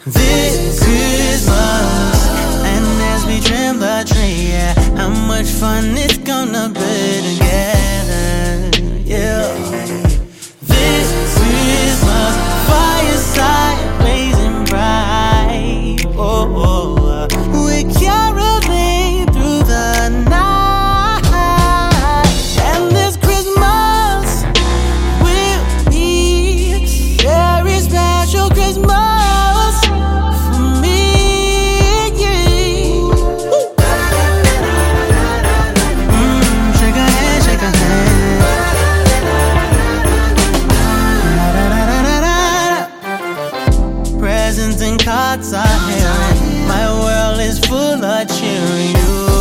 this Christmas. And as we trim the tree, yeah, how much fun it's gonna be together, yeah. This Christmas, fireside blazing bright, oh, oh, we're caroling through the night. And this Christmas will be a very special Christmas for me, yeah. Shake a hand, shake a hand. Presents and cards are here, and my world is full of cheering you.